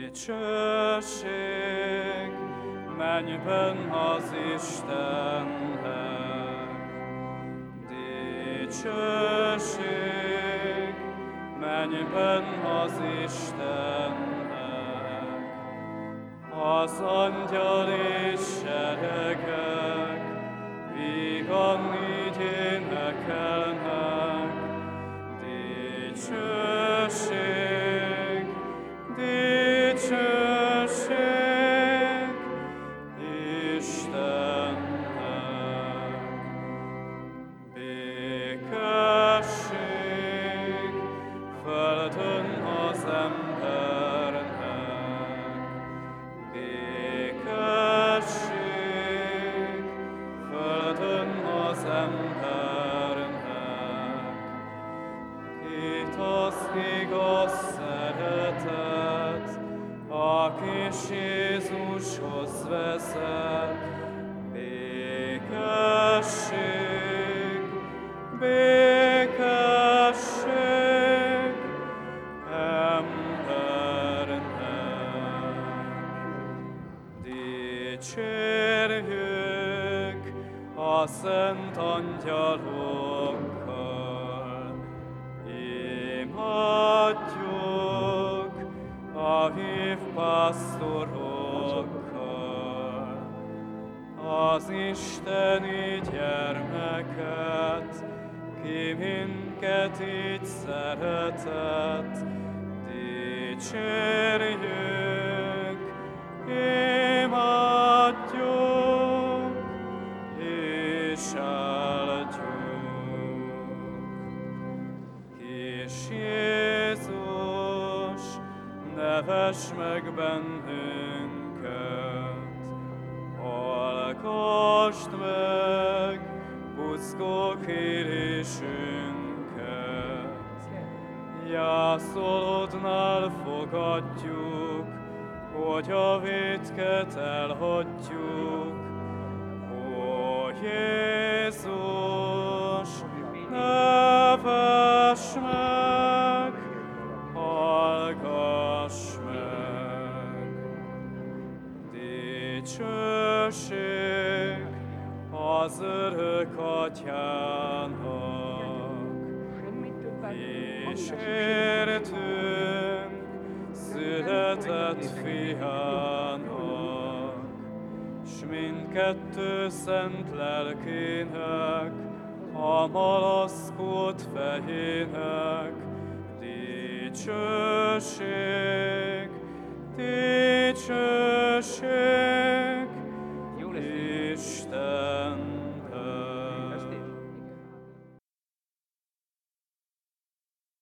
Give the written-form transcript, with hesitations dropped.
Dicsőség mennyben az Istennek. Dicsőség mennyben az Istennek. Az angyal és seregek vígan így énekelnek. Dicsőség, dicsőség Istennek. Békesség földön az embernek. Békesség földön az embernek. Itt az igaz szeretet, a kis Jézushoz vezet. Békesség, békesség embernek. Dicsérjük a szent angyalokkal, imádjuk a hívpásztorokkal, az isteni gyermeket, ki minket így szeretett. Dicsérjük, imádjuk és áldjuk. Kis Jézus, nevess meg bennünket, hallgassd meg buzgó kérésünket. Jászolodnál fogadjuk, hogy a vétket elhagyjuk. Ó Jézus, nevess meg, hallgass meg. Dicsőség az örök Atyának, és értünk született Fiának, s mindkettő szent lelkének, a malaszkot fejének. Dicsőség, dicsőség